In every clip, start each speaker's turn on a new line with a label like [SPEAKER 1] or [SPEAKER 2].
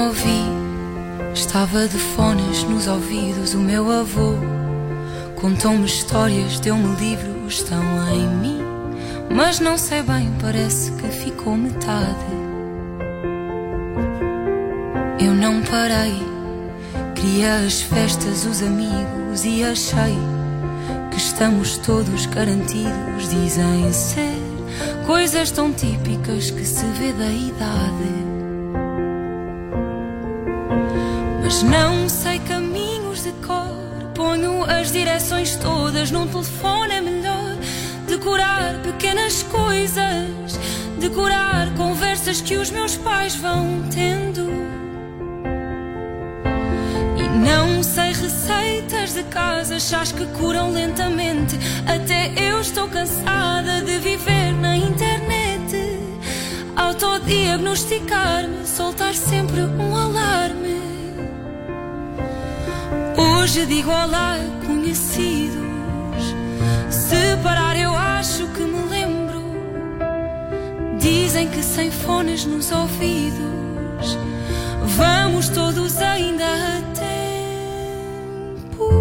[SPEAKER 1] ouvi. Estava de fones nos ouvidos. O meu avô contou-me histórias, deu-me livros, estão em mim. Mas não sei bem, parece que ficou metade. Eu não parei, queria as festas, os amigos, e achei que estamos todos garantidos. Dizem ser coisas tão típicas que se vê da idade. Mas não sei caminhos de cor, ponho as direções todas num telefone. É melhor decorar pequenas coisas, decorar conversas que os meus pais vão tendo. E não sei receitas de casa, chás que curam lentamente. Até eu estou cansada de viver na internet, autodiagnosticar-me, soltar sempre um alarme. Hoje digo olá a conhecidos, se parar eu acho que me lembro. Dizem que sem fones nos ouvidos vamos todos ainda a tempo.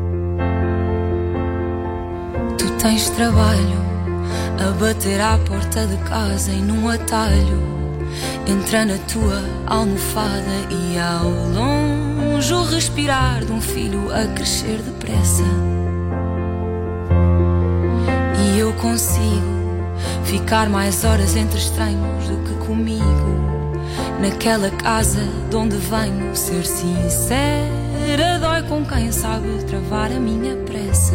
[SPEAKER 1] Tu tens trabalho a bater à porta de casa e num atalho entra na tua almofada e ao longe o respirar de um filho a crescer depressa. E eu consigo ficar mais horas entre estranhos do que comigo, naquela casa de onde venho. Ser sincera dói com quem sabe travar a minha pressa.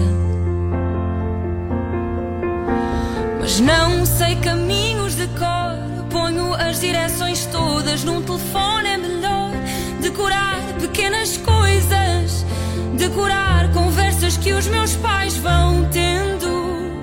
[SPEAKER 1] Mas não sei caminhos de cor, ponho as direções todas num telefone. É melhor decorar pequenas coisas, decorar conversas que os meus pais vão tendo.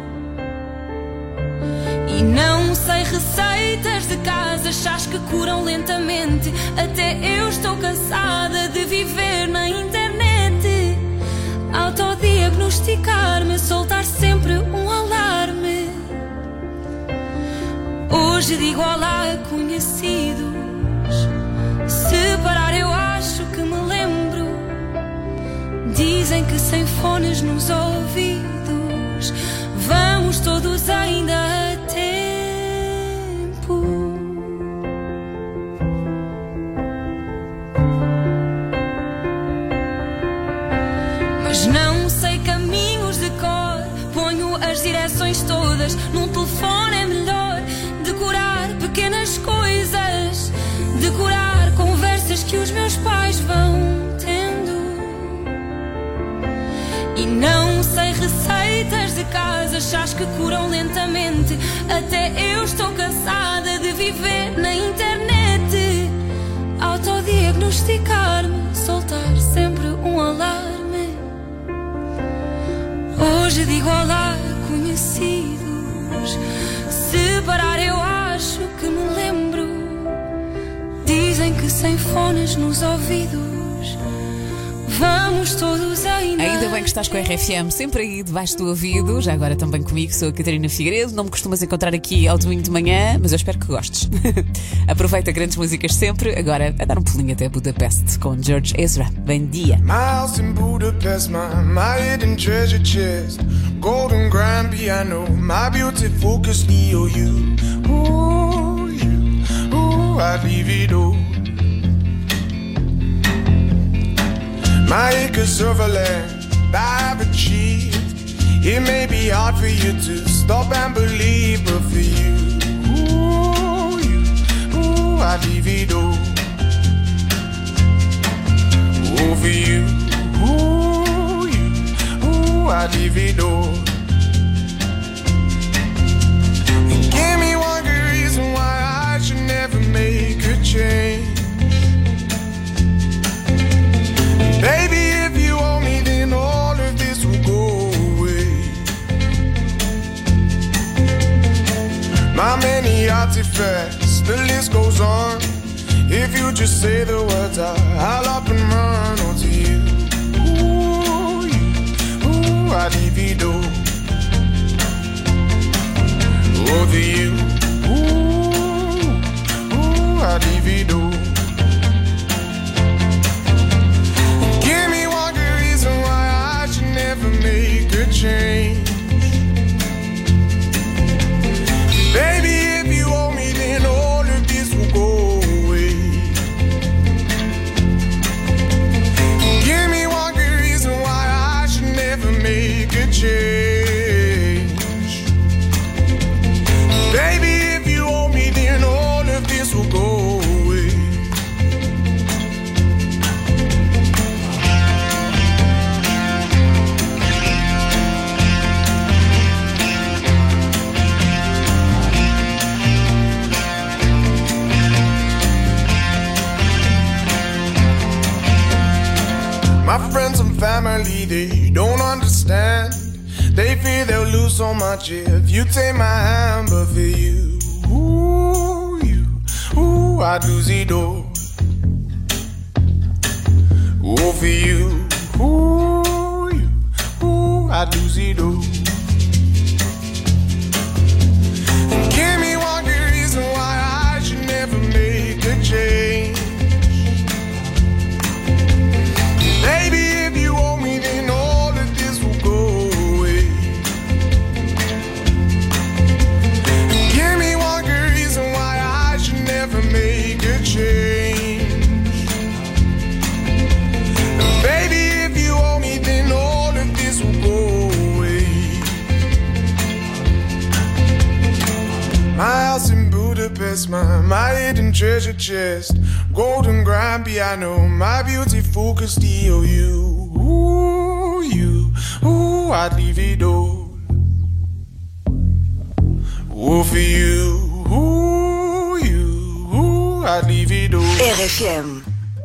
[SPEAKER 1] E não sei receitas de casa, chás que curam lentamente. Até eu estou cansada de viver na internet, autodiagnosticar-me, soltar sempre um alarme. Hoje digo olá a conhecidos, se parar eu acho que me lembro. Dizem que sem fones nos ouvidos vamos todos ainda a tempo. Mas não sei caminhos de cor, ponho as direções todas num telefone. É melhor decorar pequenas coisas, decorar conversas que os meus pais vão tendo. E não sei receitas de casa, chás que curam lentamente. Até eu estou cansada de viver na internet, autodiagnosticar-me, soltar sempre um alarme. Hoje digo olá a conhecidos, se parar eu acho que me lembro. Dizem que sem fones nos ouvidos vamos todos ainda.
[SPEAKER 2] Ainda bem que estás com a RFM sempre aí debaixo do ouvido. Já agora também comigo, sou a Catarina Figueiredo. Não me costumas encontrar aqui ao domingo de manhã, mas eu espero que gostes. Aproveita grandes músicas sempre. Agora a dar um pulinho até Budapeste com George Ezra. Bom dia.
[SPEAKER 3] My house in Budapest, my hidden treasure chest, golden grand piano, my beauty focus, EOU. Ooh, you, ooh, I'd leave it all. My acres of land I've achieved. It may be hard for you to stop and believe, but for you, ooh, I'd leave it all. Oh, for you, ooh, I'd leave it all. And give me one good reason why I should never make a change. Baby, if you owe me, then all of this will go away. My many artifacts, the list goes on. If you just say the words, I'll up and run onto you. Ooh, I'd leave you do. Over you. Ooh, I'd leave you do. they don't understand. They fear they'll lose so much if you take my hand. But for you, I'd lose it all. Oh, for you, I'd lose it all. And give me one good reason why I should never make a change. Baby, if you owe me, then all of this will go away. Give me one good reason why I should never make a change. Baby, if you owe me, then all of this will go away. My house in Budapest, my hidden treasure chest, golden grand piano, my beautiful Castillo. I'd leave it all. Oh, for you, I'd leave it all.
[SPEAKER 4] RFM.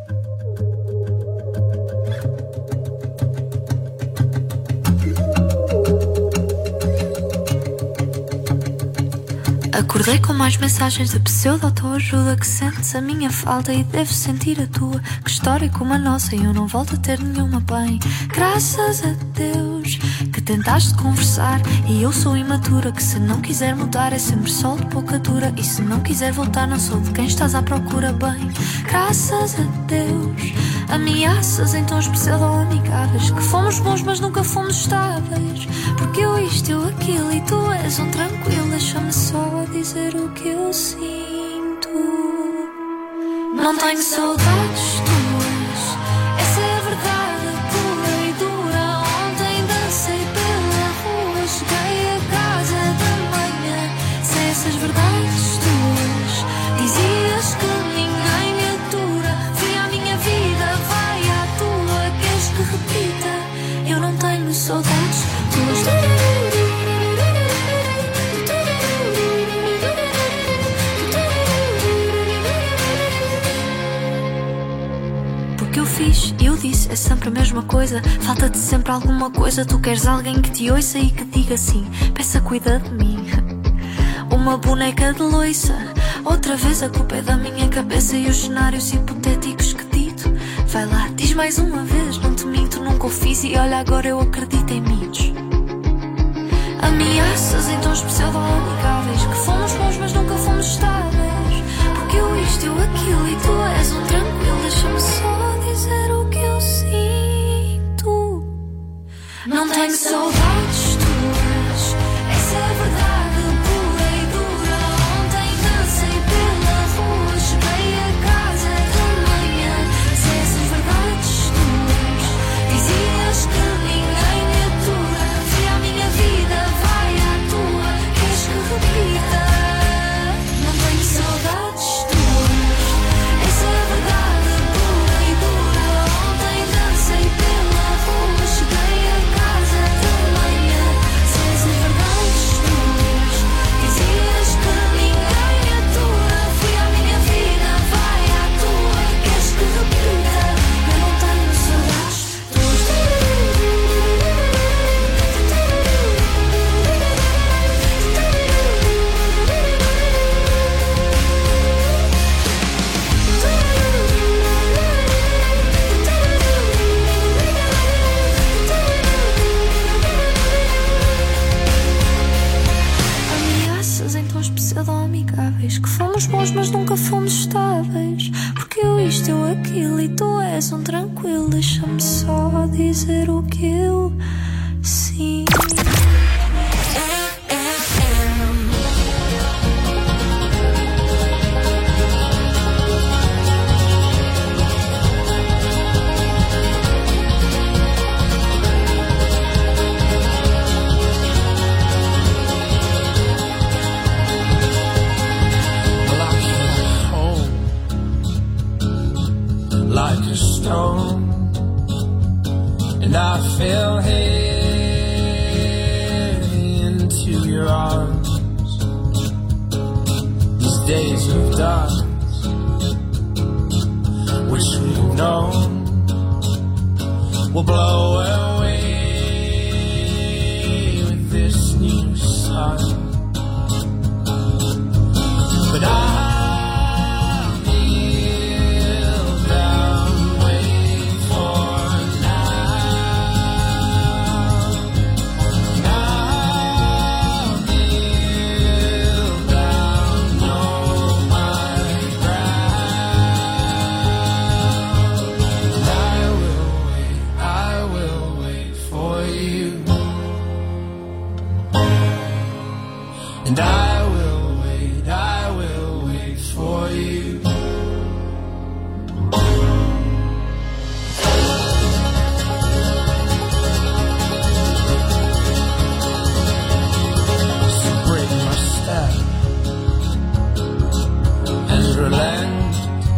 [SPEAKER 5] Acordei com mais mensagens de pseudo-autoajuda. Que sentes a minha falta e deves sentir a tua. Que história como a nossa e eu não volto a ter nenhuma bem. Graças a Deus que tentaste conversar. E eu sou imatura, que se não quiser mudar é sempre sol de pouca dura. E se não quiser voltar não sou de quem estás à procura bem. Graças a Deus, ameaças em tons pseudo-amigáveis. Que fomos bons mas nunca fomos estáveis. Porque eu isto, eu aquilo e tu és um tranquilo. Deixa-me só dizer o que eu sinto. Não tenho saudades tuas, essa é a verdade pura e dura. Ontem dancei pela rua, cheguei a casa da manhã. Sem essas verdades tuas, dizias que ninguém me atura. Fui à minha vida, vai à tua. Queres que repita? Eu não tenho saudades tuas. Eu disse, é sempre a mesma coisa. Falta-te sempre alguma coisa. Tu queres alguém que te ouça e que diga sim. Peça, cuida de mim. Uma boneca de loiça. Outra vez a culpa é da minha cabeça e os cenários hipotéticos que dito. Vai lá, diz mais uma vez. Não te minto, nunca o fiz e olha agora eu acredito em mitos. Ameaças em tons pseudo-amigáveis. Que fomos bons mas nunca fomos estáveis. Porque eu isto, eu aquilo e tu és um tranquilo. Deixa-me só dizer o que eu sinto. Não tenho saudades tuas, essa é a verdade pura e dura. Ontem dancei pela rua, cheguei a casa de manhã. Sem essas verdades tuas, dizias que ninguém me atura. Fui à minha vida, vai à tua. Queres que repita? Não tenho saudades tuas, essa é a verdade pura e dura. Ontem dancei pela rua, cheguei a casa de manhã. Sem essas verdades tuas, dizias que ninguém me atura. Fui à minha vida, vai à tua. Queres que repita? Eu não tenho saudades tuas. Ameaças em tons pseudo-amigáveis. Que fomos bons mas nunca fomos estáveis. Porque eu isto, eu aquilo e tu és um tranquilo. Deixa-me só dizer o que eu sinto.
[SPEAKER 6] Like a stone, and I fell heavy into your arms. These days of darkness, wish we'd known will blow away with this new sun. But I'll kneel down, wait for now. I'll kneel down, know my ground. I will wait for you. And I will wait for you. So break my step and relent.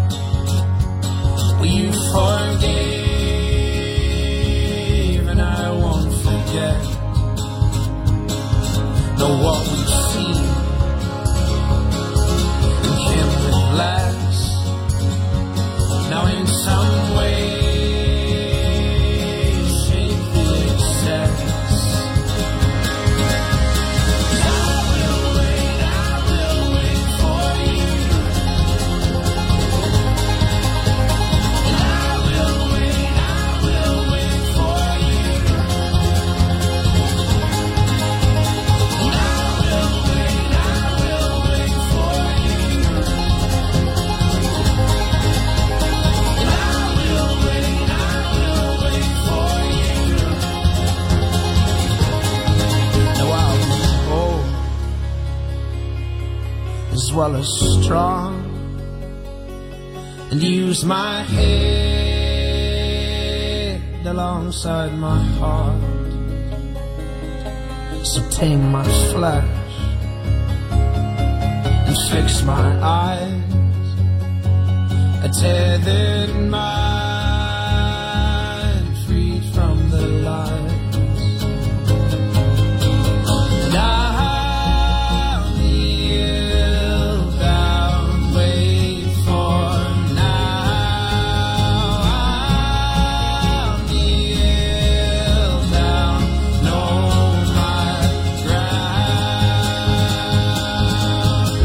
[SPEAKER 6] Will you forgive and I won't forget. Know what we've seen and can't relax. Now in some way shape the excess. I will wait for you. And I will wait for you. And I will wait for you. And I will wait for you. Now I'll be old as well as strong, and use my head alongside my heart. So tame my flesh and fix my eyes. A tethered mind freed from the lies. And I'll kneel down, wait for now. I'll kneel down, know my ground.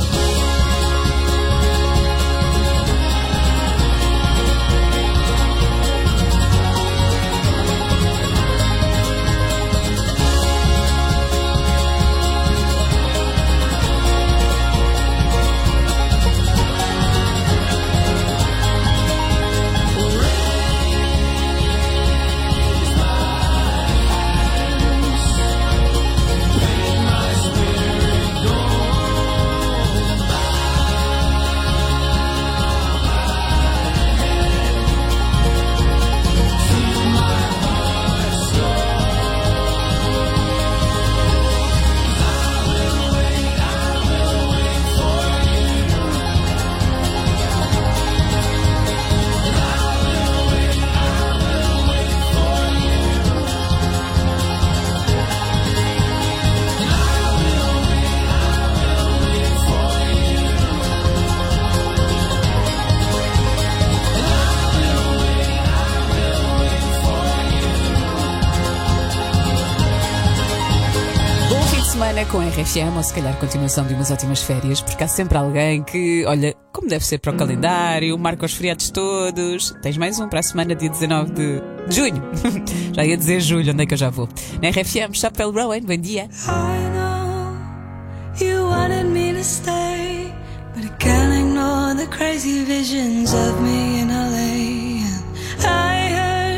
[SPEAKER 2] semana com a RFM, ou se calhar continuação de umas ótimas férias, porque há sempre alguém que, olha, como deve ser para o calendário, marca os feriados todos. Tens mais um para a semana, dia 19 de junho. Já ia dizer julho, onde é que eu já vou? Na RFM, Chapel Rowan, bom dia.
[SPEAKER 4] I know you wanted me to stay, but I can't ignore the crazy visions of me in LA. I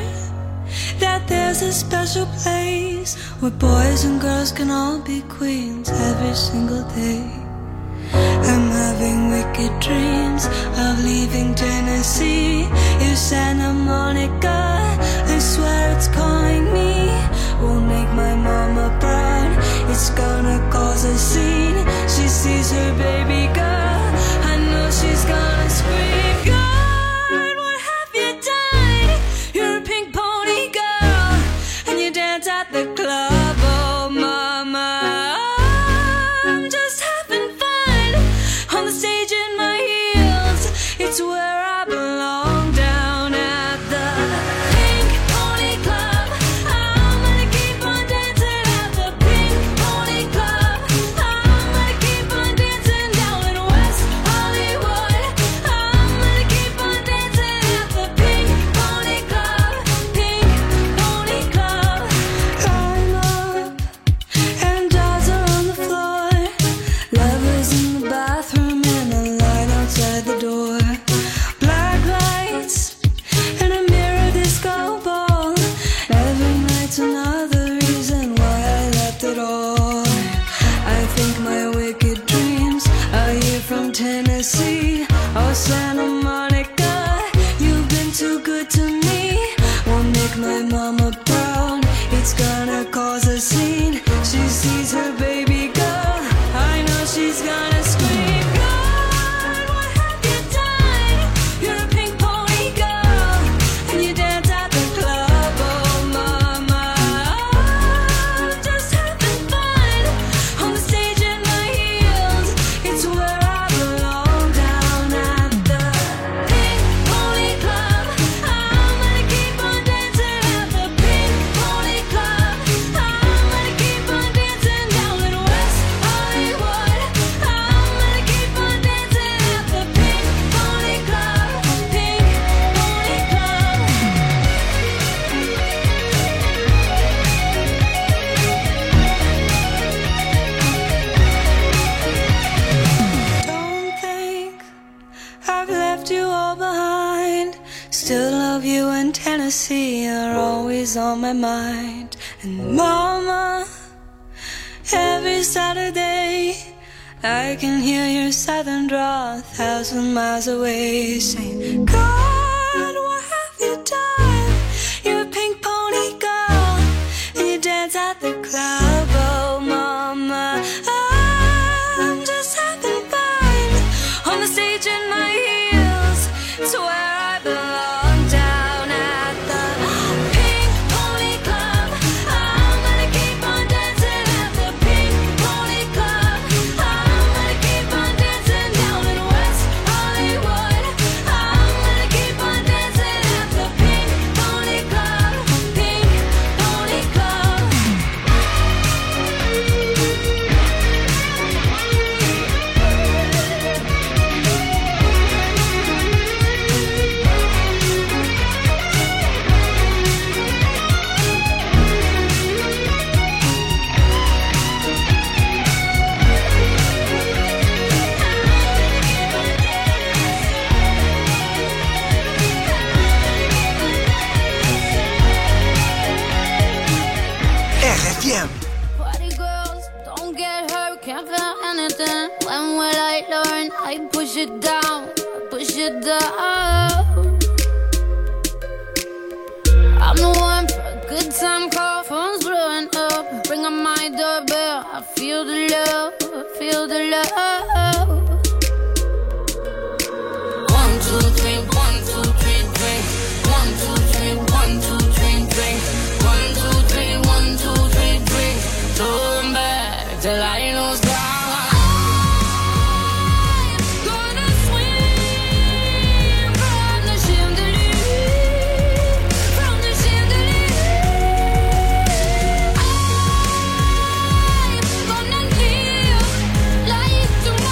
[SPEAKER 4] heard that there's a special place where boys and girls can all be queens every single day. I'm having wicked dreams of leaving Tennessee. If Santa Monica, I swear it's calling me. Won't make my mama proud, it's gonna cause a scene. She sees her baby girl, I know she's gonna scream. God, what have you done? You're a pink pony girl, and you dance at the club. Oh mama, I'm just having fun on the stage in my heels. It's where I belong, down at the Pink Pony she's gonna scream, God, what have you done? You're a pink pony girl, and you dance at the club, oh mama. I'm just having fun on the stage in my heels. It's where I belong, down at the Pink Pony Club. I'm gonna keep on dancing at the Pink Pony Club. I'm gonna keep on dancing down in West Hollywood. I'm gonna keep on dancing at the Pink Pony Club. Pink Pony Club. Don't think I've left you all behind. Still love you in Tennessee, you're always on my mind. And mama, every Saturday I can hear your southern drawl 1,000 miles away, saying, God, what have you done? You're a pink pony girl, and you dance at the club, oh mama. I'm just having fun on the stage in my heels. It's where I belong, down at the Pink Pony Club. I'm gonna keep on dancing at the Pink Pony Club. I'm gonna keep on dancing down in West Hollywood. I'm gonna keep on dancing at the Pink Pony Club. Pink Pony Club.
[SPEAKER 7] RFM.
[SPEAKER 8] Party girls, don't get hurt, can't feel anything. When will I learn? I push it down, push it down. I'm the one for a good time call, phone's blowing up. Ring on my doorbell, I feel the love, I feel the love. 1, 2, 3, 1, 2, 3, drink. 1, 2, 3, 1, 2, 3, drink. 1, 2, 3, 1, 2, 3, drink. Turn back till I lose God.
[SPEAKER 1] Gonna swim from the chandelier, from the chandelier. I'm gonna live like tomorrow.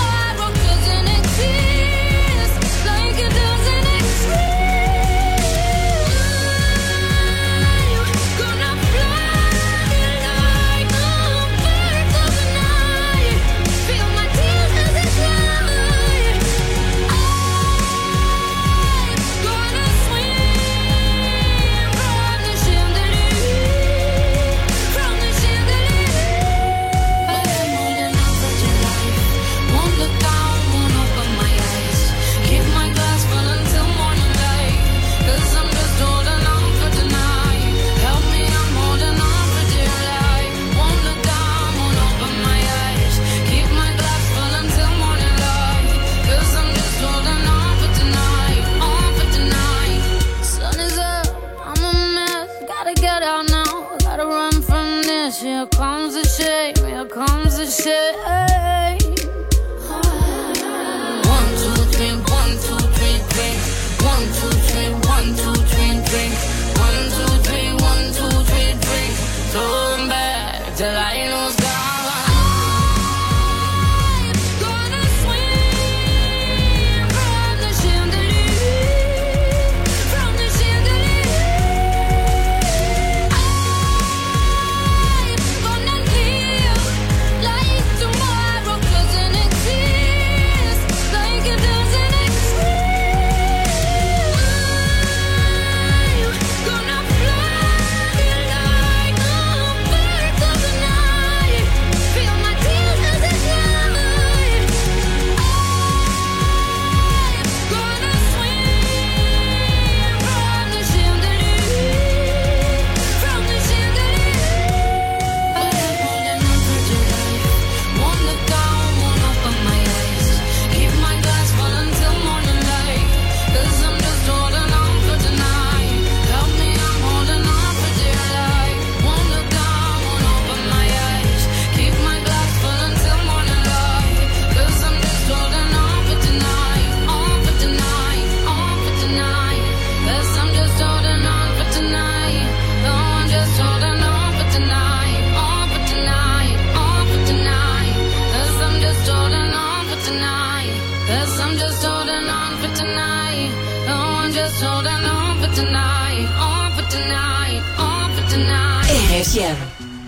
[SPEAKER 8] I'm just holding on for tonight. Oh, I'm just holding on for tonight. On for tonight. On for tonight.
[SPEAKER 2] RFM.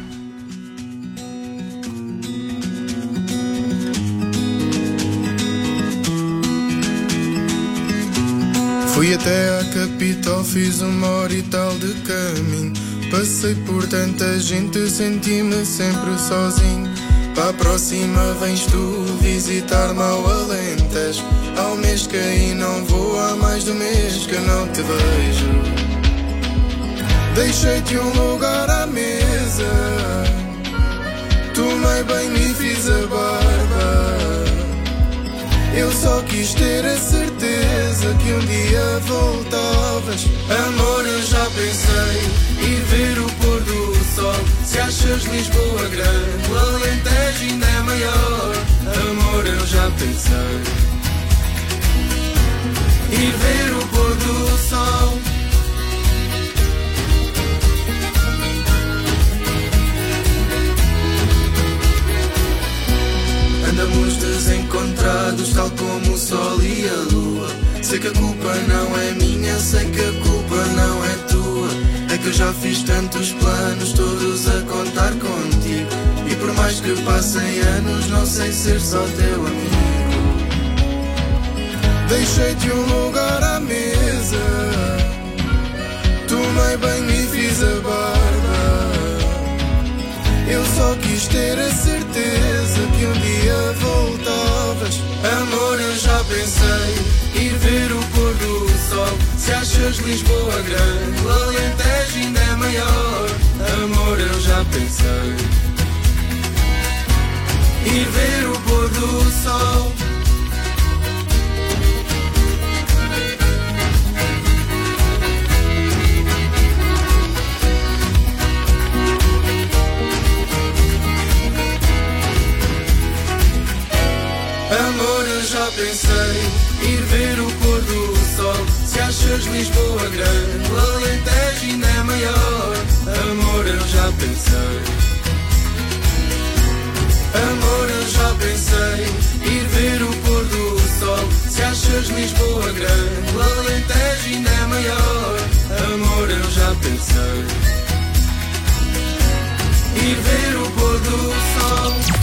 [SPEAKER 3] Fui até à capital, fiz 1 hora e tal de caminho. Passei por tanta gente, senti-me sempre sozinho. Para a próxima vens tu visitar-me ao Alentejo. Há um mês que aí não vou, há mais de 1 mês que não te vejo. Deixei-te um lugar à mesa, tomei banho e fiz a barba. Eu só quis ter a certeza que um dia voltavas. Amor, eu já pensei ir ver o pôr do sol. Se achas Lisboa grande, o Alentejo ainda é maior. Amor, eu já pensei ir ver o pôr do sol. Andamos desencontrados, tal como o sol e a lua. Sei que a culpa não é minha, sei que a culpa não é tua. É que eu já fiz tantos planos, todos a contar contigo. E por mais que passem anos, não sei ser só teu amigo. Deixei-te um lugar à mesa, tomei banho e fiz a barba. Eu só quis ter a certeza que um dia voltavas. Amor, eu já pensei ir ver o pôr do sol. Se achas Lisboa grande, o Alentejo ainda é maior. Amor, eu já pensei ir ver o pôr do sol. Amor, eu já pensei ir ver o pôr do sol. Se achas Lisboa grande, o Alentejo ainda é maior. Amor, eu já pensei. Amor, eu já pensei ir ver o pôr do sol. Se achas Lisboa grande, o Alentejo ainda é maior. Amor, eu já pensei ir ver o pôr do sol.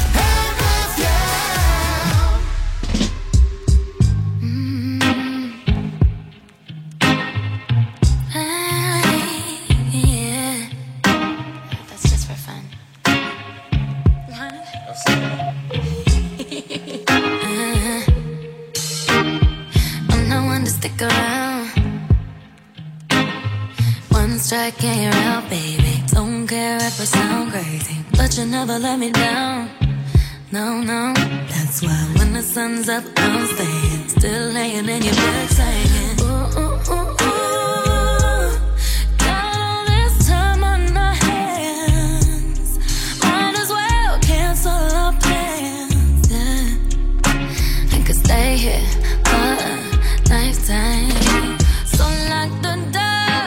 [SPEAKER 5] Strike and you're out, baby. Don't care if I sound crazy, but you never let me down. No, no. That's why when the sun's up, I'm staying. Still laying in your bed saying, ooh, ooh, ooh, ooh. Got all this time on our hands. Might as well cancel our plans. Yeah. I could stay here for a lifetime. So lock the door.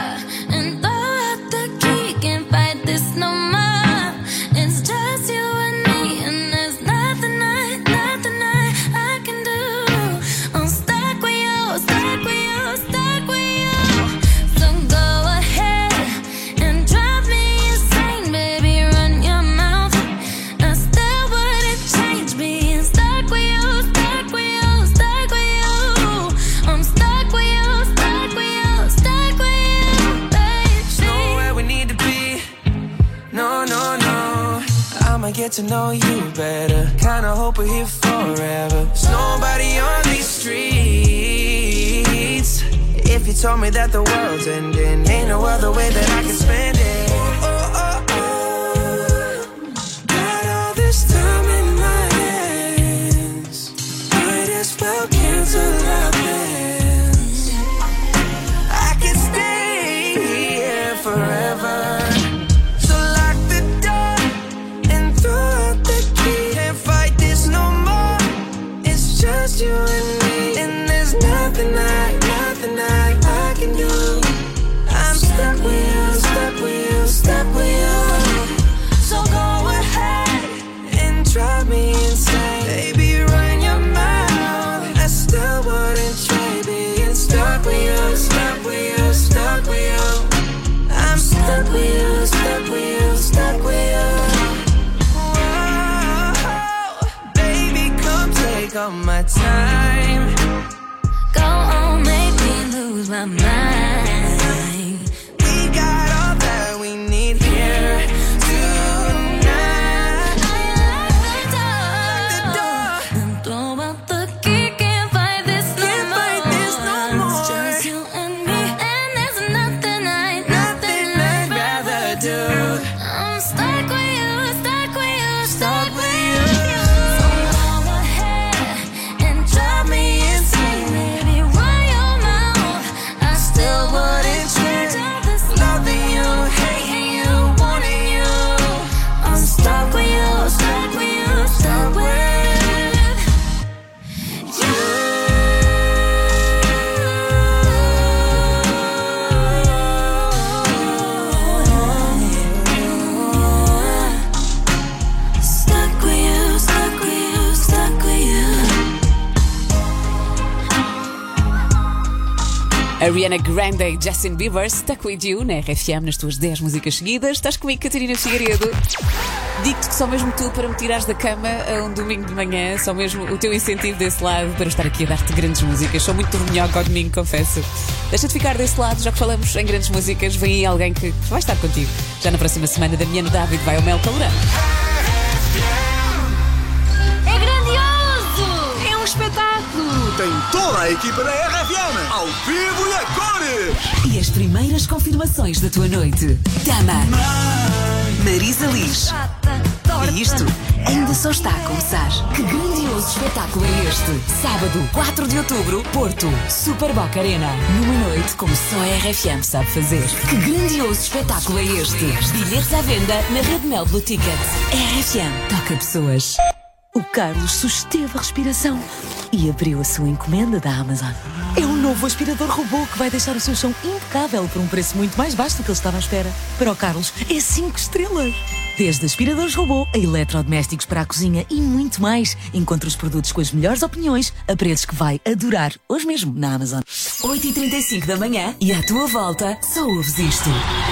[SPEAKER 6] Get to know you better. Kinda hope we're here forever. There's nobody on these streets. If you told me that the world's ending, ain't no other way that I can spend it. Got all this time in my hands. Might as well cancel our plans. I can stay here forever. Just you and me, and there's nothing I can do. I'm stuck with you, stuck with you, stuck with you. So go ahead and drive me insane. Baby, run your mouth. I still want up my time.
[SPEAKER 1] Go on, make me lose my mind.
[SPEAKER 6] We got all that we need here tonight. The door.
[SPEAKER 1] And throw out the key, can't fight this no
[SPEAKER 6] Can't
[SPEAKER 1] more.
[SPEAKER 6] fight this no more.
[SPEAKER 1] It's just you and me, and there's nothing I'd
[SPEAKER 6] rather do.
[SPEAKER 1] I'm stuck with you, stuck with you, stuck with you. So go ahead and drive me insane, baby. Run your mouth, I still wouldn't change all this
[SPEAKER 6] Loving you, hating you, wanting you.
[SPEAKER 1] I'm stuck with you, stuck with you, stuck with you. Stuck with you, stuck with you, stuck with you.
[SPEAKER 2] Ariana Grande e Justin Bieber, Stuck With You, na RFM, nas tuas 10 músicas seguidas. Estás comigo, Catarina Figueiredo. Digo-te que só mesmo tu para me tirares da cama a um domingo de manhã, só mesmo o teu incentivo desse lado para eu estar aqui a dar-te grandes músicas. Sou muito dorminhoca ao domingo, confesso. Deixa-te ficar desse lado, já que falamos em grandes músicas, vem aí alguém que vai estar contigo. Já na próxima semana, Damiano David vai ao Mel Calorama.
[SPEAKER 1] É grandioso!
[SPEAKER 2] É um espetáculo!
[SPEAKER 7] Tem toda a equipa da RFM, ao vivo e a cores.
[SPEAKER 2] E as primeiras confirmações da tua noite. Tama, Marisa Liz. E isto ainda só está a começar. Que grandioso espetáculo é este? Sábado, 4 de outubro, Porto, Super Boca Arena. Numa noite como só a RFM sabe fazer. Que grandioso espetáculo é este? Bilhetes à venda na Rede Mel Blue Ticket. RFM toca pessoas.
[SPEAKER 9] O Carlos susteve a respiração e abriu a sua encomenda da Amazon. É um novo aspirador robô que vai deixar o seu chão impecável por um preço muito mais baixo do que ele estava à espera. Para o Carlos, é 5 estrelas. Desde aspiradores robô a eletrodomésticos para a cozinha e muito mais. Encontre os produtos com as melhores opiniões a preços que vai adorar hoje mesmo na Amazon.
[SPEAKER 2] 8h35 da manhã e à tua volta só ouves isto.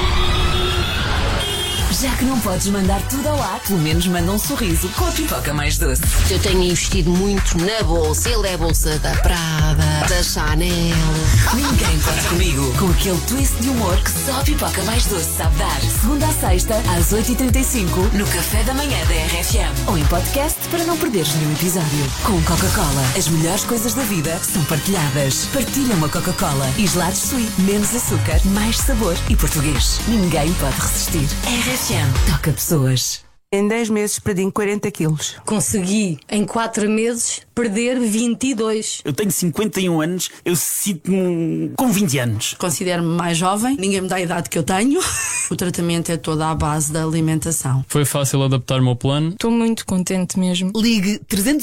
[SPEAKER 2] Já que não podes mandar tudo ao ar, pelo menos manda um sorriso com a pipoca mais doce.
[SPEAKER 10] Eu tenho investido muito na bolsa. Ele é a bolsa da Prada, da Chanel.
[SPEAKER 2] Ninguém pode comigo. Com aquele twist de humor que só a pipoca mais doce sabe dar. Segunda à sexta, às 8h35, no Café da Manhã da RFM. Ou em podcast para não perderes nenhum episódio. Com Coca-Cola. As melhores coisas da vida são partilhadas. Partilha uma Coca-Cola. E gelados Sui. Menos açúcar, mais sabor e português. Ninguém pode resistir. RFM toca pessoas.
[SPEAKER 11] Em 10 meses perdi 40 quilos.
[SPEAKER 12] Consegui, em 4 meses, perder 22.
[SPEAKER 13] Eu tenho 51 anos, eu sinto-me com 20 anos.
[SPEAKER 12] Considero-me mais jovem, ninguém me dá a idade que eu tenho. O tratamento é toda à base da alimentação.
[SPEAKER 14] Foi fácil adaptar-me ao plano.
[SPEAKER 15] Estou muito contente mesmo.
[SPEAKER 16] Ligue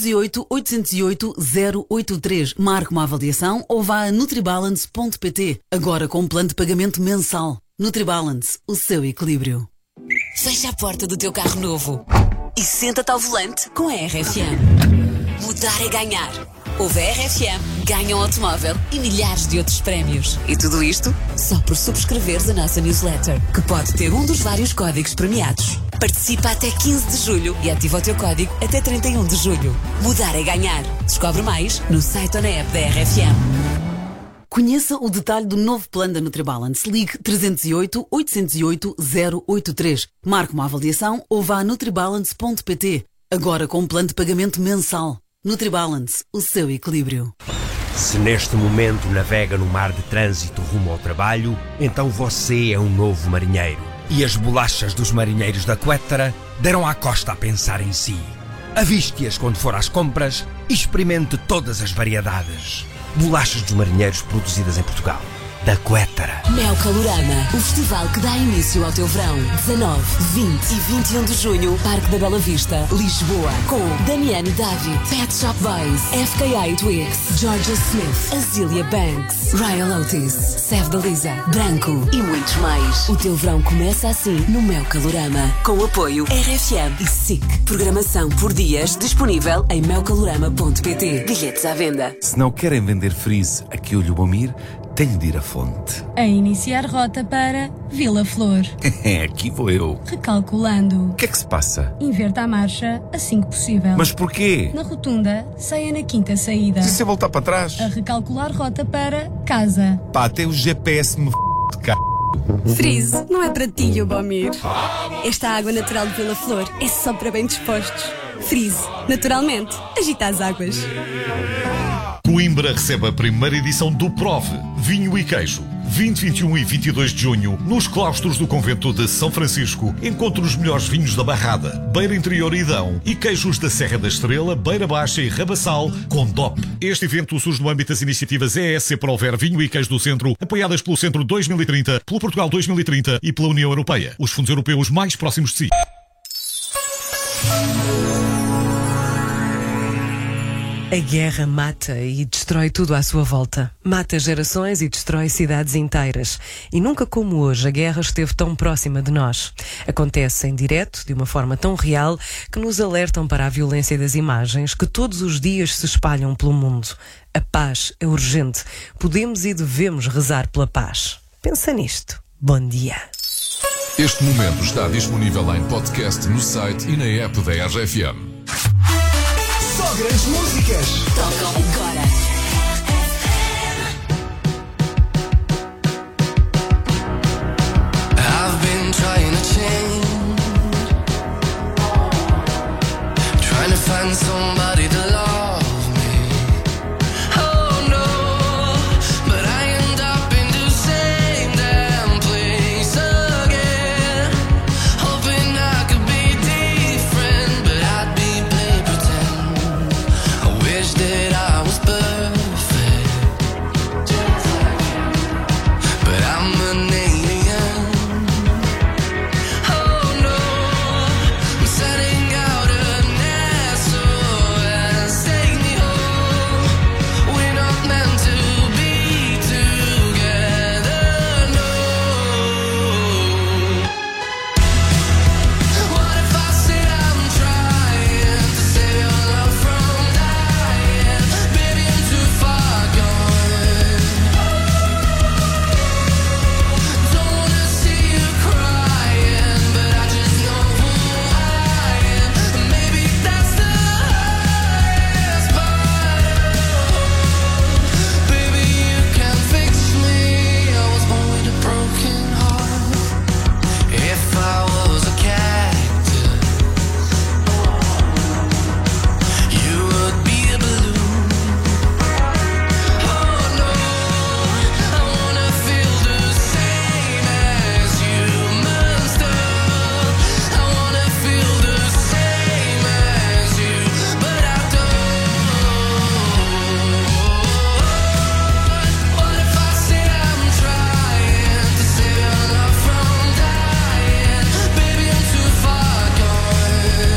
[SPEAKER 16] 308-808-083. Marque uma avaliação ou vá a nutribalance.pt. Agora com um plano de pagamento mensal. Nutribalance, o seu equilíbrio.
[SPEAKER 2] Fecha a porta do teu carro novo e senta-te ao volante com a RFM. Mudar é ganhar. Ouve a RFM, ganha um automóvel e milhares de outros prémios. E tudo isto só por subscreveres a nossa newsletter, que pode ter um dos vários códigos premiados. Participa até 15 de julho e ativa o teu código até 31 de julho. Mudar é ganhar. Descobre mais no site ou na app da RFM.
[SPEAKER 16] Conheça o detalhe do novo plano da Nutribalance. Ligue 308-808-083. Marque uma avaliação ou vá a nutribalance.pt. Agora com um plano de pagamento mensal. Nutribalance, o seu equilíbrio.
[SPEAKER 17] Se neste momento navega no mar de trânsito rumo ao trabalho, então você é um novo marinheiro. E as bolachas dos marinheiros da Quettara deram à costa a pensar em si. Aviste-as quando for às compras e experimente todas as variedades. Bolachas dos marinheiros produzidas em Portugal. Da Quettara.
[SPEAKER 2] Mel Calorama, o festival que dá início ao teu verão. 19, 20 e 21 de junho, Parque da Bela Vista, Lisboa. Com Damiano David, Pet Shop Boys, FKA Twigs, Georgia Smith, Azealia Banks, Ryan Otis, Sev da Lisa, Branco e muitos mais. O teu verão começa assim no Mel Calorama. Com o apoio RFM e SIC. Programação por dias disponível em melcalorama.pt. Bilhetes à venda.
[SPEAKER 18] Se não querem vender freeze aqui o Lubomir,
[SPEAKER 15] tenho de ir à fonte.
[SPEAKER 18] A iniciar rota para Vila Flor.
[SPEAKER 15] Aqui vou eu.
[SPEAKER 18] Recalculando.
[SPEAKER 15] O que é que se passa?
[SPEAKER 18] Inverta a marcha assim que possível.
[SPEAKER 15] Mas porquê?
[SPEAKER 18] Na rotunda, saia na quinta saída.
[SPEAKER 15] E se eu voltar para trás?
[SPEAKER 18] A recalcular rota para casa.
[SPEAKER 15] Pá, até o GPS me de c...
[SPEAKER 19] Freeze, não é para ti, Lubomir. Esta água natural de Vila Flor é só para bem dispostos. Freeze, naturalmente, agita as águas.
[SPEAKER 20] Coimbra recebe a primeira edição do Prove, Vinho e Queijo. 20, 21 e 22 de junho, nos claustros do convento de São Francisco, encontre os melhores vinhos da Barrada, Beira Interior e Dão e queijos da Serra da Estrela, Beira Baixa e Rabassal, com DOP. Este evento surge no âmbito das iniciativas ESC Prover Vinho e Queijo do Centro, apoiadas pelo Centro 2030, pelo Portugal 2030 e pela União Europeia, os fundos europeus mais próximos de si.
[SPEAKER 21] A guerra mata e destrói tudo à sua volta. Mata gerações e destrói cidades inteiras. E nunca como hoje a guerra esteve tão próxima de nós. Acontece em direto, de uma forma tão real, que nos alertam para a violência das imagens que todos os dias se espalham pelo mundo. A paz é urgente. Podemos e devemos rezar pela paz. Pensa nisto. Bom dia.
[SPEAKER 22] Este momento está disponível em podcast no site e na app da RFM.
[SPEAKER 7] Só grandes músicas.
[SPEAKER 1] Tocam agora.
[SPEAKER 6] I've been trying to change, trying to find somebody to love me. Oh no, but I end up in the same damn place again, hoping I could be different, but I'd be playing pretend. I wish that I was perfect, but I'm an alien. Oh no, I'm setting out an SOS. Take me home. We're not meant to be together, no. What if I said I'm trying to save your love from dying? Baby, I'm too far gone. Don't wanna see you crying, but I just know who I am. Maybe that's the hardest part. Baby, you can fix me. I was born with a broken heart. If I was a cactus, you would be a balloon. Oh no, I wanna feel the same as you, monster. I wanna feel the same as you, but I don't. What if I said I'm trying to save your love from dying? Baby, I'm too far gone.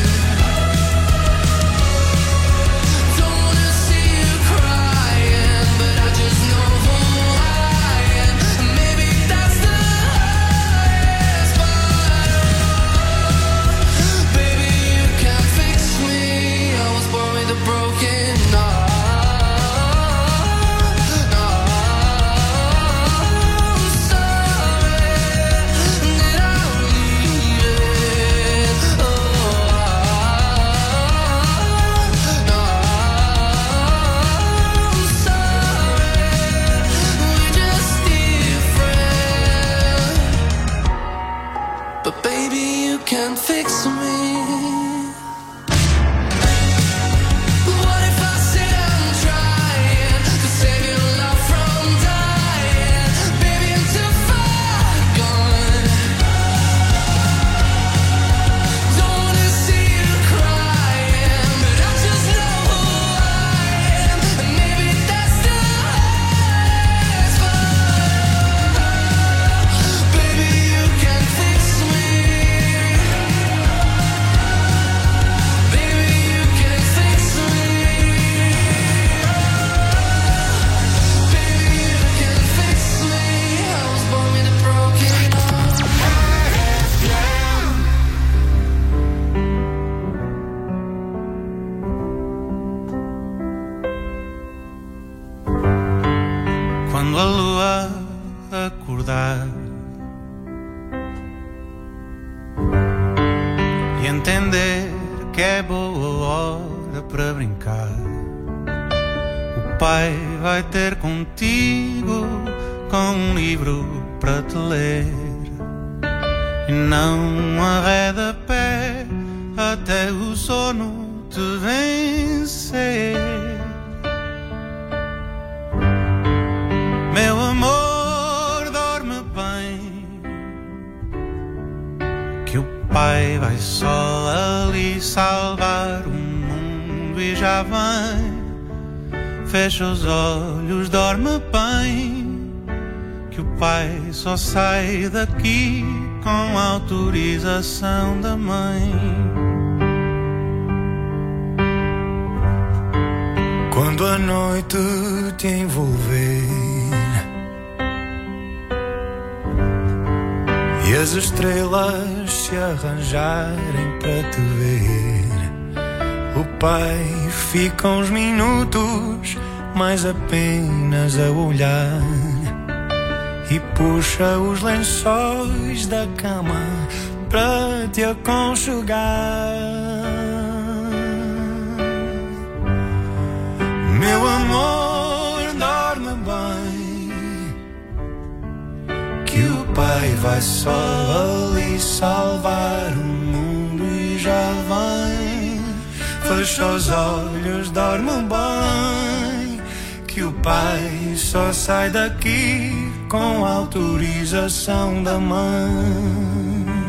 [SPEAKER 6] Don't wanna see you crying, but I just know who I am. Maybe that's the hardest part. Baby, you can fix me. I was born with a broken heart. I'm sorry that I'm leaving. I'm sorry, we're just different. But baby, you can fix me. What if I said I'm trying to save your love from dying? Baby, I'm too far gone. Don't wanna see you crying, but I just know who I am. And maybe that's the hardest part. Baby, you can fix me. Baby, you can fix me. Baby, you can fix me. I was born with a broken heart.
[SPEAKER 23] Quando a lua
[SPEAKER 4] acordar e entender que é boa hora para brincar. O pai vai ter contigo com um livro para te ler e não arreda pé até o sono te vencer. Meu amor, dorme bem, que o pai vai só ali salvar o mundo e já vem. Fecha os olhos, dorme bem, que o pai só sai daqui com autorização da mãe.
[SPEAKER 3] Quando a noite te envolver e as estrelas se arranjarem para te ver, o pai fica uns minutos mais apenas a olhar e puxa os lençóis da cama para te aconchegar. Meu amor, dorme bem, que o pai vai só ali salvar o mundo e já vem. Fecha os olhos, dorme bem, que o pai só sai daqui com autorização da mãe.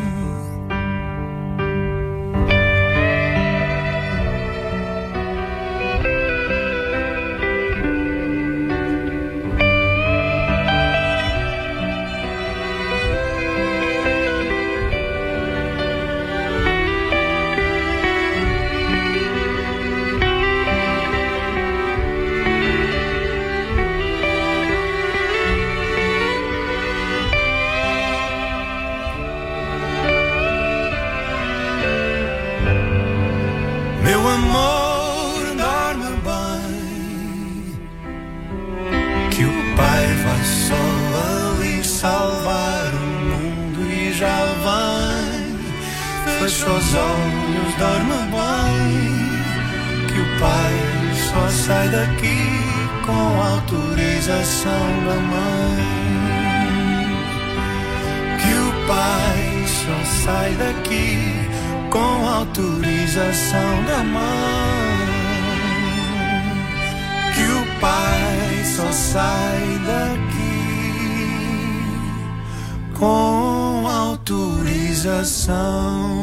[SPEAKER 3] Fecha os olhos, dorme bem, que o pai só sai daqui com autorização da mãe. Que o pai só sai daqui com autorização da mãe. Que o pai só sai daqui com autorização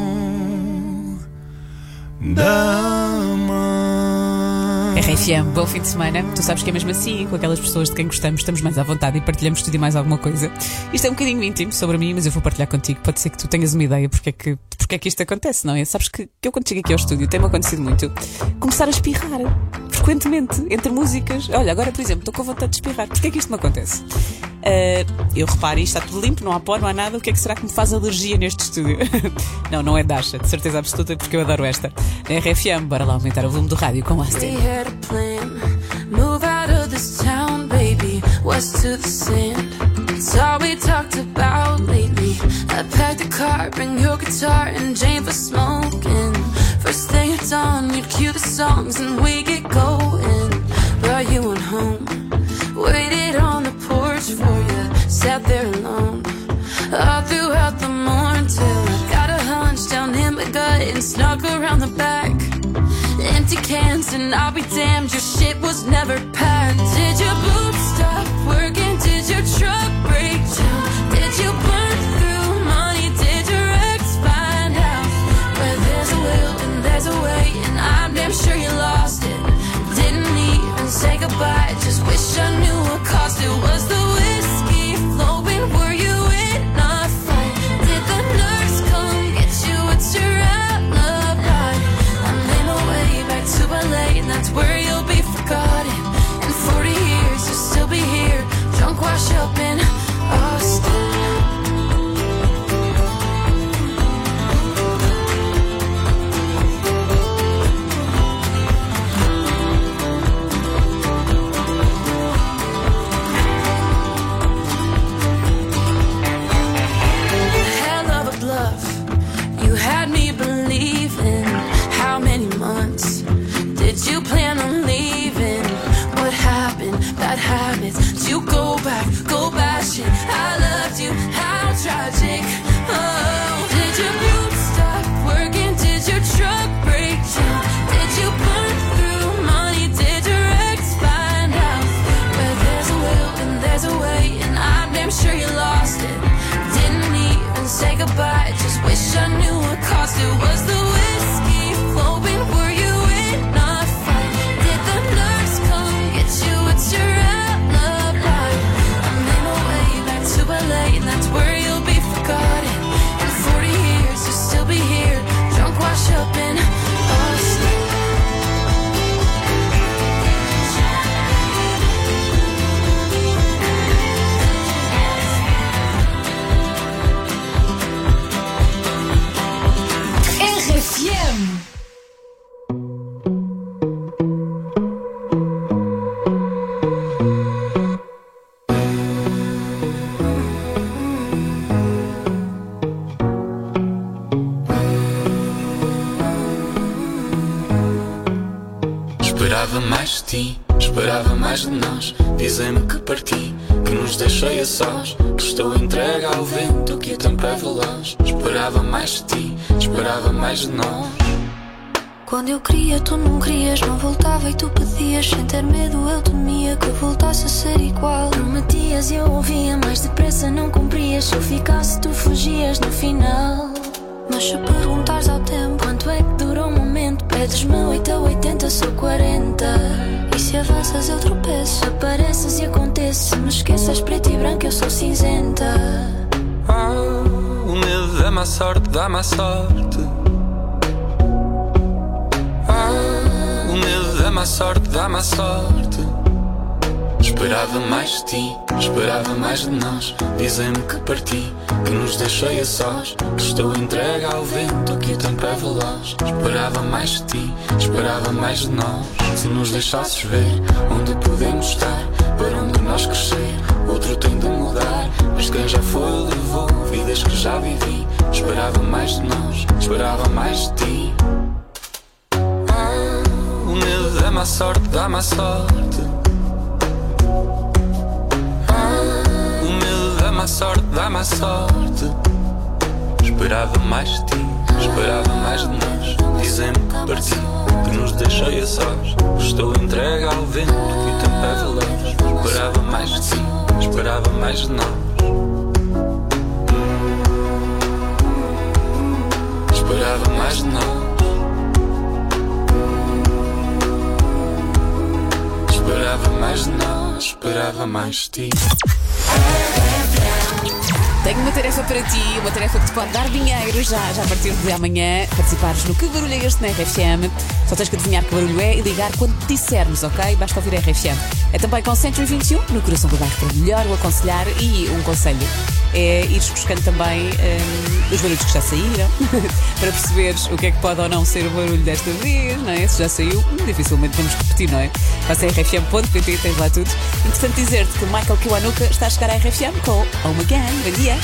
[SPEAKER 3] da mãe.
[SPEAKER 2] RFM, bom fim de semana. Tu sabes que é mesmo assim, com aquelas pessoas de quem gostamos, estamos mais à vontade e partilhamos tudo e mais alguma coisa. Isto é um bocadinho íntimo sobre mim, mas eu vou partilhar contigo. Pode ser que tu tenhas uma ideia porque é que isto acontece, não é? Sabes que eu quando chego aqui ao estúdio tem-me acontecido muito começar a espirrar frequentemente entre músicas. Olha, agora por exemplo estou com vontade de espirrar. Porquê é que isto me acontece? Eu reparo, isto está tudo limpo, não há pó, não há nada. O que é que será que me faz alergia neste estúdio? Não é Dasha, de certeza absoluta, porque eu adoro esta. Na RFM, bora lá aumentar o volume do rádio com Austin.
[SPEAKER 1] Move out of this town, baby, west to the sand. It's all we talked about lately. I packed the car, bring your guitar and Jane for smoking. First thing at dawn, you'd cue the songs and we get going. Brought you on home, waited on the porch for you, sat there alone all throughout the morning till I got a hunch down in my gut and snuck around the back. Empty cans and I'll be damned, your shit was never packed. Did your boots stop working? Did your truck break down? Did you burn through money? Did your ex find out? Where there's a will and there's a way, and I'm damn sure you lost it. Didn't even say goodbye, just wish I knew what cost it. Was the whiskey flowing? Were you in a fight? Did the nurse come get you? It's your alibi. I'm in a way back to LA, and that's where you'll be forgotten. In 40 years you'll still be here, drunk, wash up in Austin.
[SPEAKER 5] ti, esperava mais de nós. Dizem-me que parti, que nos deixei a sós, que estou entregue ao vento, que o tempo é veloz. Esperava mais de ti, esperava mais de nós.
[SPEAKER 1] Quando eu queria, tu não querias, não voltava e tu pedias. Sem ter medo eu temia que voltasse a ser igual. Prometias e eu ouvia, mais depressa não cumprias. Se eu ficasse tu fugias no final. Mas se perguntares ao tempo quanto é que durou um momento, pedes-me 8 a 80, sou 40. E se avanças eu tropeço, apareces e aconteço. Se me esqueças preto e branco eu sou cinzenta.
[SPEAKER 5] O medo dá-me a sorte, dá-me a sorte. O medo dá-me a sorte, dá-me a sorte. Esperava mais de ti, esperava mais de nós. Dizem-me que parti, que nos deixei a sós, que estou entregue ao vento, que o tempo é veloz. Esperava mais de ti, esperava mais de nós. Se nos deixasses ver onde podemos estar, para onde nós crescer, outro tem de mudar. Mas quem já foi levou vidas que já vivi. Esperava mais de nós, esperava mais de ti. O medo dá-me a sorte, dá-me a sorte. O medo dá-me a sorte, dá-me a sorte. Esperava mais de ti, esperava mais de nós. Dizem-me que parti, que nos deixei a sós, que estou entregue ao vento, que o tempo é veloz. Esperava mais de ti, esperava mais de nós. Esperava mais de nós. Esperava mais de nós, esperava mais de ti.
[SPEAKER 2] Tenho uma tarefa para ti, uma tarefa que te pode dar dinheiro já a partir de amanhã. Participares no Que Barulho é Este na RFM. Só tens que adivinhar que barulho é e ligar quando te dissermos, ok? Basta ouvir a RFM. É também com Century 21, no coração do bairro, para melhor o aconselhar. E um conselho é ires buscando também os barulhos que já saíram para perceberes o que é que pode ou não ser o barulho desta vez, não é? Se já saiu, dificilmente vamos repetir, não é? Passa a rfm.pt, tens lá tudo. Interessante dizer-te que Michael Kiwanuka está a chegar à RFM com Home Again. Bom dia.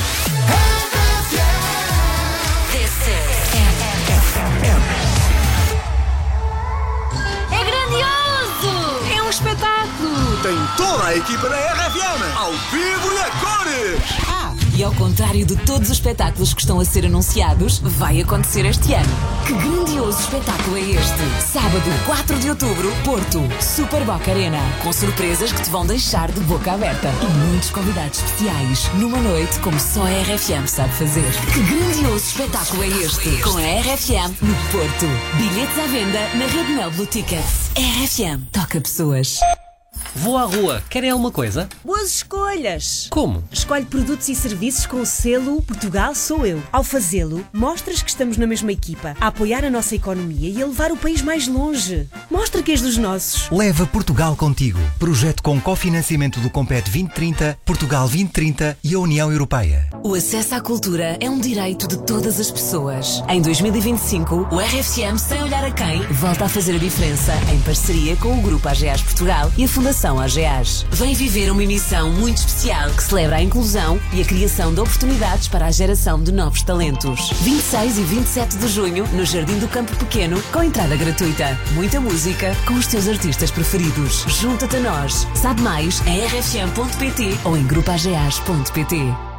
[SPEAKER 1] É grandioso! É um espetáculo!
[SPEAKER 7] Tem toda a equipa da RFM, ao vivo e a cores!
[SPEAKER 2] E ao contrário de todos os espetáculos que estão a ser anunciados, vai acontecer este ano. Que grandioso espetáculo é este? Sábado, 4 de outubro, Porto, Super Boca Arena. Com surpresas que te vão deixar de boca aberta. E muitos convidados especiais. Numa noite como só a RFM sabe fazer. Que grandioso espetáculo é este? Com a RFM no Porto. Bilhetes à venda na Rede Mel Blue Tickets. RFM toca pessoas.
[SPEAKER 8] Vou à rua. Querem alguma coisa?
[SPEAKER 23] Boas escolhas!
[SPEAKER 8] Como?
[SPEAKER 23] Escolhe produtos e serviços com o selo Portugal Sou Eu. Ao fazê-lo, mostras que estamos na mesma equipa, a apoiar a nossa economia e a levar o país mais longe. Mostra que és dos nossos.
[SPEAKER 24] Leva Portugal contigo. Projeto com cofinanciamento do Compete 2030, Portugal 2030 e a União Europeia.
[SPEAKER 2] O acesso à cultura é um direito de todas as pessoas. Em 2025, o RFM Sem Olhar a Quem volta a fazer a diferença em parceria com o Grupo AGEAS Portugal e a Fundação AGEAS. Vem viver uma emissão muito especial que celebra a inclusão e a criação de oportunidades para a geração de novos talentos. 26 e 27 de junho, no Jardim do Campo Pequeno, com entrada gratuita. Muita música com os teus artistas preferidos. Junta-te a nós. Sabe mais em rfm.pt ou em grupoageas.pt.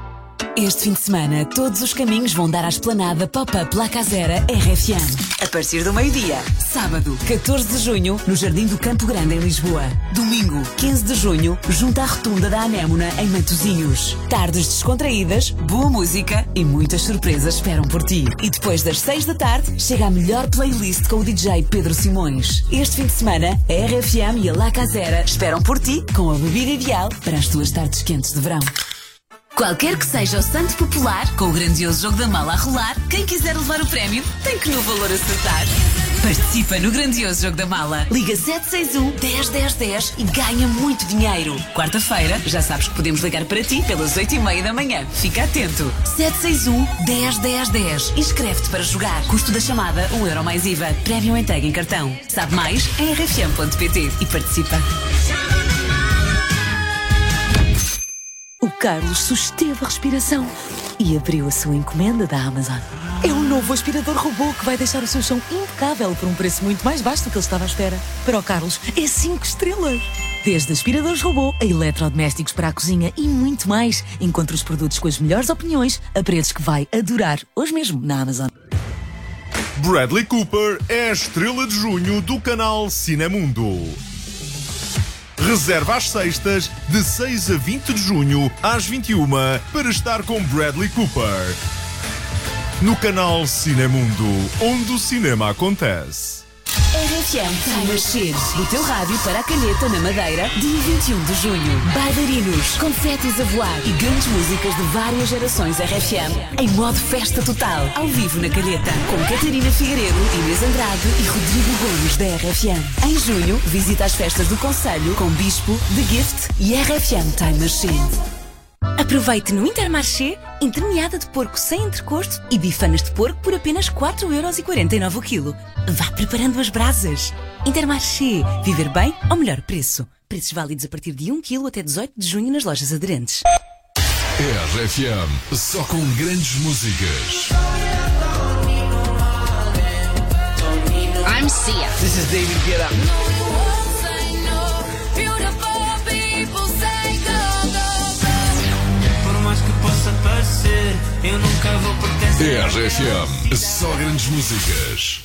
[SPEAKER 2] Este fim de semana, todos os caminhos vão dar à esplanada Pop-Up La Casera RFM. A partir do meio-dia. Sábado, 14 de junho, no Jardim do Campo Grande, em Lisboa. Domingo, 15 de junho, junto à Rotunda da Anémona, em Matosinhos. Tardes descontraídas, boa música e muitas surpresas esperam por ti. E depois das 6 da tarde, chega a melhor playlist com o DJ Pedro Simões. Este fim de semana, a RFM e a La Casera esperam por ti com a bebida ideal para as tuas tardes quentes de verão. Qualquer que seja o santo popular, com o grandioso jogo da mala a rolar, quem quiser levar o prémio tem que no valor acertar. Participa no grandioso jogo da mala. Liga 761 10 10 10 e ganha muito dinheiro. Quarta-feira, já sabes que podemos ligar para ti pelas 8h30 da manhã. Fica atento. 761 10 10 10. Inscreve-te para jogar. Custo da chamada €1 mais IVA. Prémio entregue em cartão. Sabe mais em rfm.pt e participa.
[SPEAKER 9] O Carlos susteve a respiração e abriu a sua encomenda da Amazon. É um novo aspirador robô que vai deixar o seu chão impecável por um preço muito mais baixo do que ele estava à espera. Para o Carlos, é 5 estrelas. Desde aspiradores robô a eletrodomésticos para a cozinha e muito mais. Encontre os produtos com as melhores opiniões a preços que vai adorar. Hoje mesmo na Amazon.
[SPEAKER 10] Bradley Cooper é a estrela de junho do canal Cinemundo. Reserva às sextas, de 6 a 20 de junho, às 21, para estar com Bradley Cooper. No canal Cinemundo, onde o cinema acontece.
[SPEAKER 11] RFM Time Machine, do teu rádio para a Calheta, na Madeira, dia 21 de junho. Bailarinos, confetes a voar e grandes músicas de várias gerações RFM em modo festa total, ao vivo na Calheta, com Catarina Figueiredo, Inês Andrade e Rodrigo Gomes da RFM. Em junho, visita as festas do Conselho com Bispo, The Gift e RFM Time Machine.
[SPEAKER 12] Aproveite no Intermarché entremeada de porco sem entrecosto e bifanas de porco por apenas 4,49€ o quilo. Vá preparando as brasas. Intermarché. Viver bem ao melhor preço. Preços válidos a partir de 1 kg até 18 de junho nas lojas aderentes.
[SPEAKER 22] RFM, só com grandes músicas.
[SPEAKER 13] I'm Sia. This is David Guetta.
[SPEAKER 6] Eu nunca vou pertencer.
[SPEAKER 22] RFM, só grandes músicas.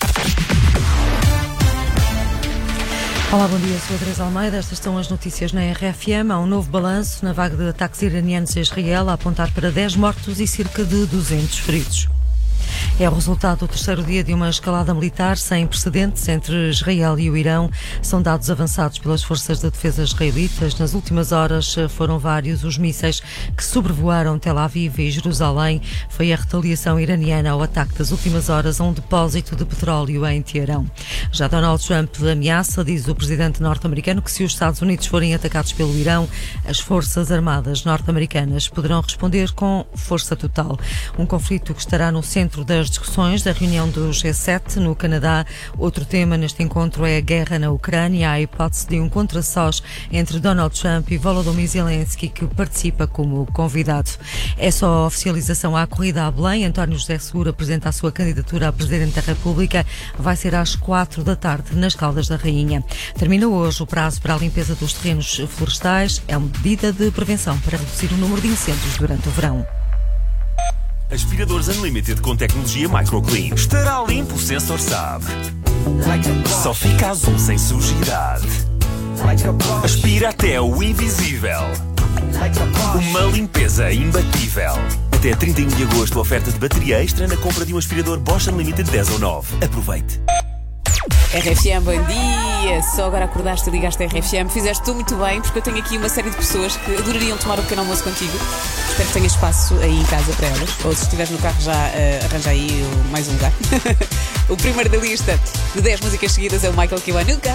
[SPEAKER 25] Olá, bom dia, sou a Teresa Almeida. Estas são as notícias na RFM. Há um novo balanço na vaga de ataques iranianos a Israel, a apontar para 10 mortos e cerca de 200 feridos. É o resultado do terceiro dia de uma escalada militar sem precedentes entre Israel e o Irão. São dados avançados pelas forças de defesa israelitas. Nas últimas horas foram vários os mísseis que sobrevoaram Tel Aviv e Jerusalém. Foi a retaliação iraniana ao ataque das últimas horas a um depósito de petróleo em Teherão. Já Donald Trump ameaça, diz o presidente norte-americano, que se os Estados Unidos forem atacados pelo Irão, as forças armadas norte-americanas poderão responder com força total. Um conflito que estará no centro das discussões da reunião do G7 no Canadá. Outro tema neste encontro é a guerra na Ucrânia. Há a hipótese de um contra-sós entre Donald Trump e Volodymyr Zelensky, que participa como convidado. É só a oficialização à corrida a Belém. António José Seguro apresenta a sua candidatura a Presidente da República. Vai ser às 4 da tarde nas Caldas da Rainha. Termina hoje o prazo para a limpeza dos terrenos florestais. É uma medida de prevenção para reduzir o número de incêndios durante o verão.
[SPEAKER 26] Aspiradores Unlimited com tecnologia MicroClean. Estará limpo, o sensor sabe. Só fica azul sem sujidade. Aspira até o invisível. Uma limpeza imbatível. Até 31 de agosto, oferta de bateria extra na compra de um aspirador Bosch Unlimited 10 ou 9. Aproveite.
[SPEAKER 2] RFM, bom dia! Só agora acordaste e ligaste a RFM. Fizeste tu muito bem, porque eu tenho aqui uma série de pessoas que adorariam tomar um pequeno almoço contigo. Espero que tenhas espaço aí em casa para elas. Ou se estiveres no carro, já arranja aí mais um lugar. O primeiro da lista de 10 músicas seguidas é o Michael Kiwanuka.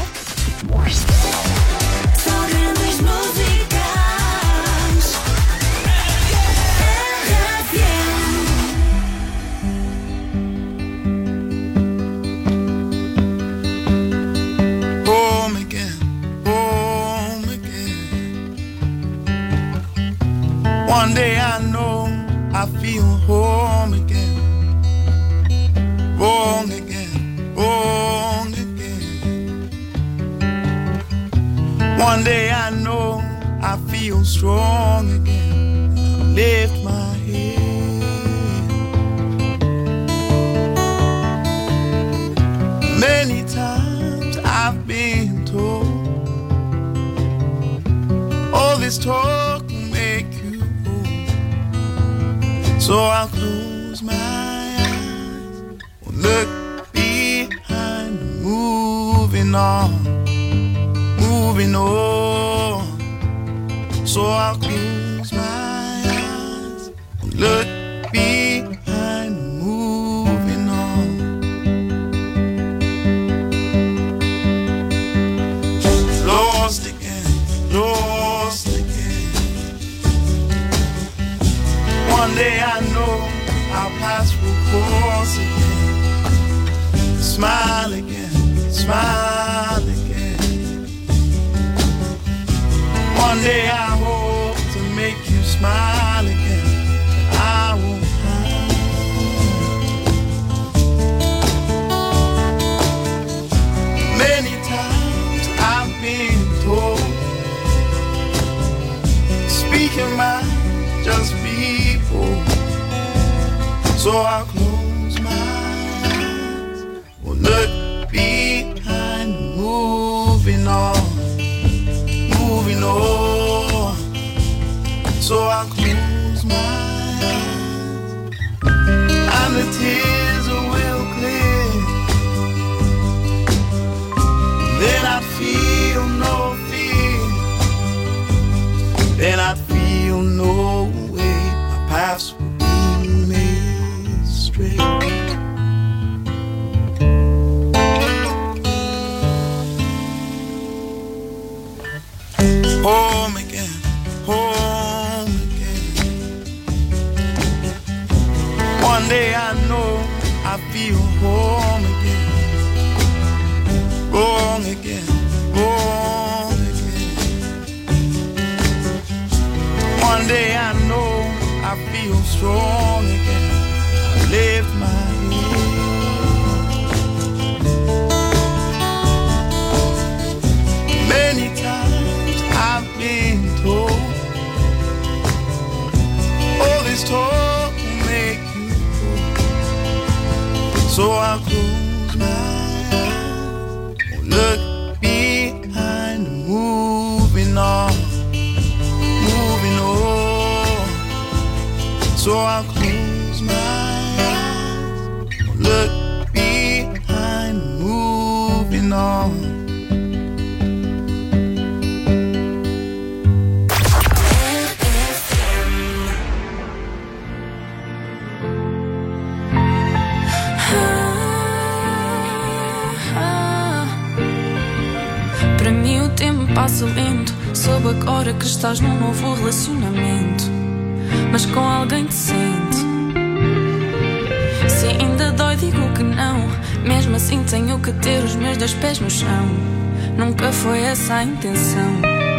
[SPEAKER 3] One day I know I feel home again. Wrong again, wrong again. One day I know I feel strong again. I lift my head. Many times I've been told all this talk will make you. So I'll close my eyes, look behind, moving on, moving on. So I'll close my eyes, look behind, moving on. Lost again, lost again. One day I know I'll pass through course again. Smile again, smile again. One day I hope to make you smile again. I won't hide. So I'll close my eyes, will look behind, moving on, moving on. So I'll close my eyes, and the tears will clear. Then I'd feel no fear, then I'd feel no way. My paths will be made straight. Home again, home again. One day I know I feel home again. Wrong again, wrong again. One day I know I feel strong again. I lift my head. Many times I've been told, all this talk will make you cold. So I'll close my eyes, look behind, moving on, moving on. So I'll close my eyes, look behind, moving on.
[SPEAKER 1] Para mim o tempo passa lento. Soube agora que estás num novo relacionamento, mas com alguém decente. Se ainda dói digo que não, mesmo assim tenho que ter os meus 2 pés no chão. Nunca foi essa a intenção.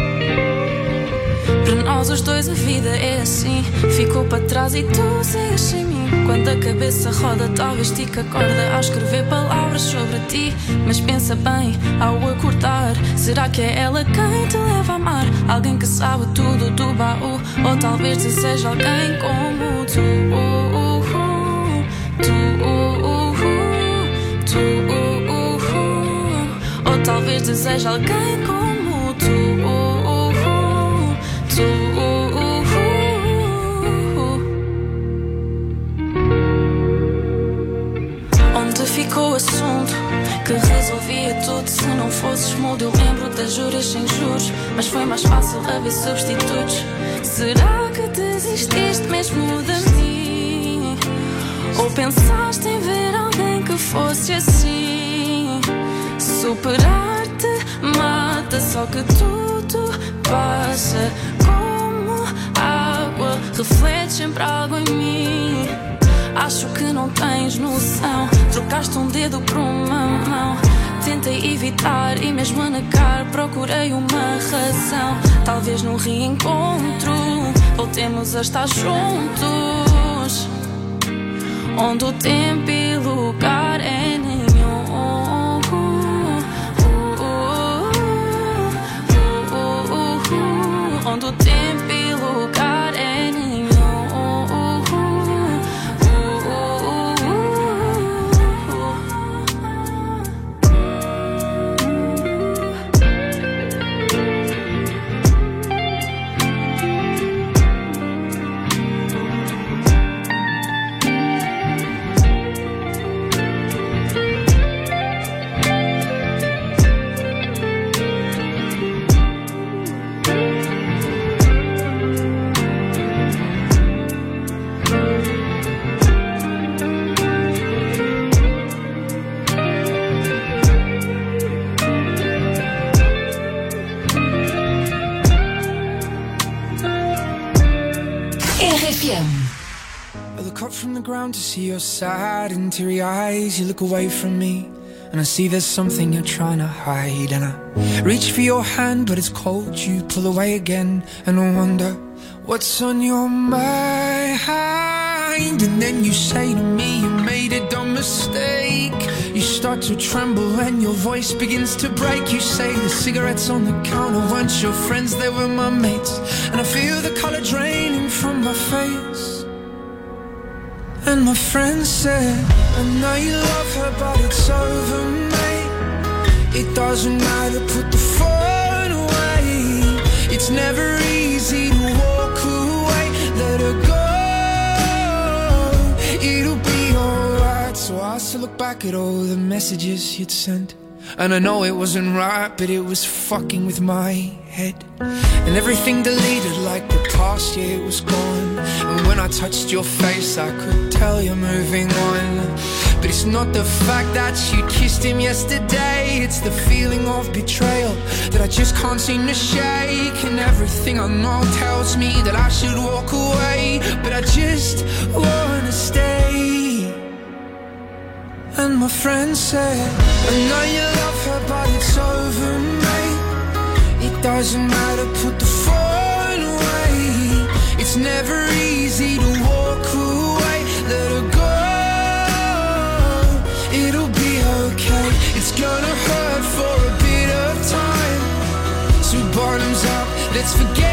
[SPEAKER 1] Para nós os dois a vida é assim, ficou para trás e tu segues sem mim. Quando a cabeça roda talvez estica a corda ao escrever palavras sobre ti. Mas pensa bem ao acordar, será que é ela quem te leva a amar? Alguém que sabe tudo do baú, ou talvez deseja alguém como tu. Ou talvez deseja alguém como tu. Onde ficou o assunto que resolvia tudo? Se não fosses mudo, eu lembro das juras sem juros, mas foi mais fácil haver substitutos. Será que desististe mesmo de mim? Ou pensaste em ver alguém que fosse assim? Superar-te mata, só que tudo passa como água, reflete sempre algo em mim. Acho que não tens noção, trocaste um dedo por uma mão. Tentei evitar e mesmo a negar procurei uma razão. Talvez num reencontro voltemos a estar juntos, onde o tempo e lugar é nenhum. Onde o tempo e lugar é nenhum.
[SPEAKER 6] To see your sad and teary eyes, you look away from me, and I see there's something you're trying to hide. And I reach for your hand, but it's cold. You pull away again, and I wonder what's on your mind. And then you say to me, you made a dumb mistake. You start to tremble and your voice begins to break. You say the cigarettes on the counter weren't your friends, they were my mates. And I feel the color draining from my face. And my friend said, I know you love her, but it's over, mate. It doesn't matter, put the phone away. It's never easy to walk away. Let her go, it'll be alright. So I still look back at all the messages you'd sent, and I know it wasn't right, but it was fucking with my head. And everything deleted like the past year was gone. And when I touched your face I could tell you're moving on. But it's not the fact that you kissed him yesterday, it's the feeling of betrayal that I just can't seem to shake. And everything I know tells me that I should walk away, but I just wanna stay. And my friend said, I know you love her, but it's over, mate. It doesn't matter, put the phone away. It's never easy to walk away. Let her go, it'll be okay. It's gonna hurt for a bit of time. So bottoms up, let's forget